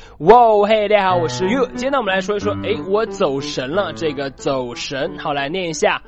哇，嘿，大家好，我是 You。今天呢，我们来说一说，我走神了。这个走神，好，来念一下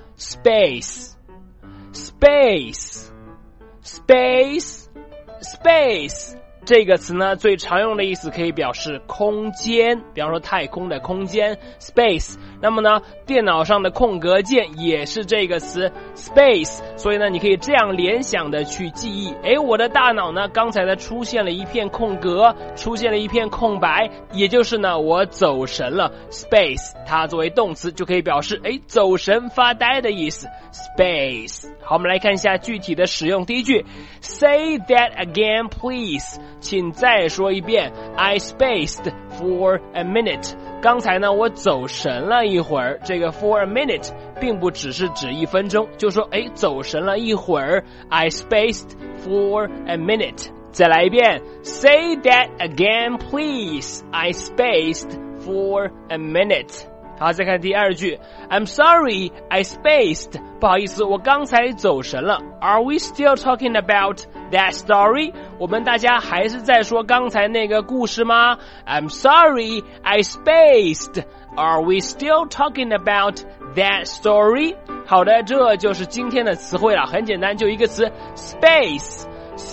space。这个词呢，最常用的意思可以表示空间，比方说太空的空间 space。那么呢，电脑上的空格键也是这个词 space， 所以呢，你可以这样联想的去记忆。我的大脑呢，刚才呢出现了一片空格，出现了一片空白，也就是呢，我走神了 space。它作为动词就可以表示走神发呆的意思 space。好，我们来看一下具体的使用。第一句 ，Say that again, please。请再说一遍 I spaced for a minute。 刚才呢我走神了一会儿，这个 for a minute 并不只是指1分钟，就说走神了一会儿 I spaced for a minute。 再来一遍 Say that again please I spaced for a minute。好，再看第二句 I'm sorry, I spaced。 不好意思，我刚才走神了。 Are we still talking about that story？ 我们大家还是在说刚才那个故事吗？ I'm sorry, I spaced。 Are we still talking about that story？ 好的，这就是今天的词汇了，很简单，就一个词 space。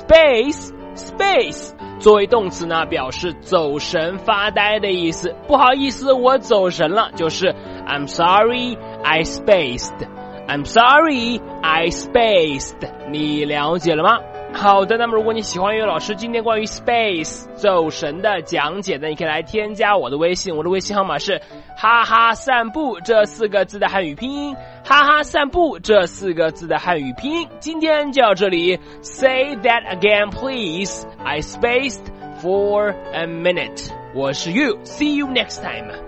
作为动词呢，表示走神发呆的意思。不好意思，我走神了，就是 I'm sorry, I spaced。 I'm sorry, I spaced。 你了解了吗？好的，那么如果你喜欢岳老师今天关于 space 走神的讲解呢，你可以来添加我的微信，我的微信号码是哈哈散步这4个字的汉语拼音，哈哈散步这4个字的汉语拼音。今天就到这里 Say that again please I spaced for a minute。 我是 You， See you next time。